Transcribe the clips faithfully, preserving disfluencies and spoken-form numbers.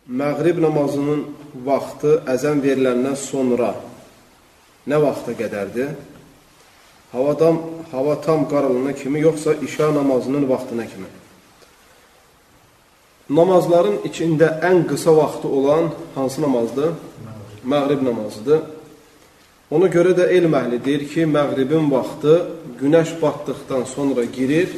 məğrib namazının vaxtı əzən veriləndən sonra nə vaxta qədərdir? Havadan, hava tam qaralına kimi, yoxsa işa namazının vaxtına kimi? Namazların içində ən qısa vaxtı olan hansı namazdır? Məğrib namazıdır. Ona görə də elm əhli deyir ki, məğribin vaxtı günəş batdıqdan sonra girir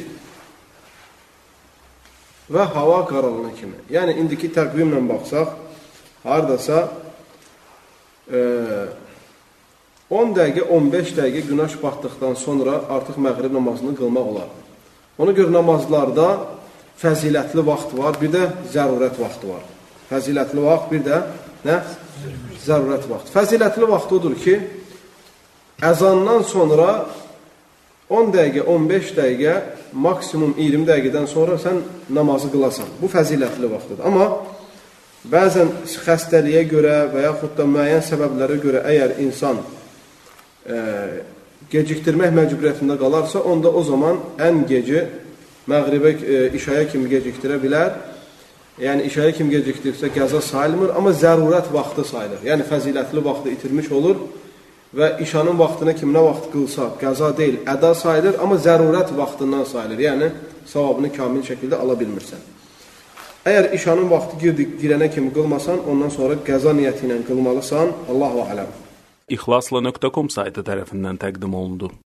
və hava qaralına kimi. Yəni, indiki təqvimlə baxsaq, haradasa e, on dəqiqə, on beş dəqiqə günəş batdıqdan sonra artıq məğrib namazını qılmaq olar. Ona görə namazlarda fəzilətli vaxt var, bir də zərurət vaxtı var. Fəzilətli vaxt, bir də nə? Zərurət vaxt. Fəzilətli vaxt odur ki, əzandan sonra on dəqiqə, on beş dəqiqə, maksimum iyirmi dəqiqədən sonra sən namazı qılasan. Bu fəzilətli vaxtıdır. Amma bəzən xəstəliyə görə və yaxud da müəyyən səbəblərə görə əgər insan e, gecikdirmək məcburiyyətində qalarsa, onda o zaman ən geci məğribə, e, işaya kimi gecikdirə bilər. Yəni, işaya kimi gecikdirsə qəza sayılmır, amma zərurət vaxtı sayılır. Yəni, fəzilətli vaxtı itirmiş olur və işanın vaxtına kim nə vaxt qılsa, qəza deyil, əda sayılır, amma zərurət vaxtından sayılır. Yəni, savabını kamil şəkildə ala bilmirsən. Əgər işanın vaxtı girdik, girənə kimi qılmasan, ondan sonra qəza niyyəti ilə qılmalısan. Allahu aləm. İxlasla nöqtə com saytı tərəfindən təqdim olundu.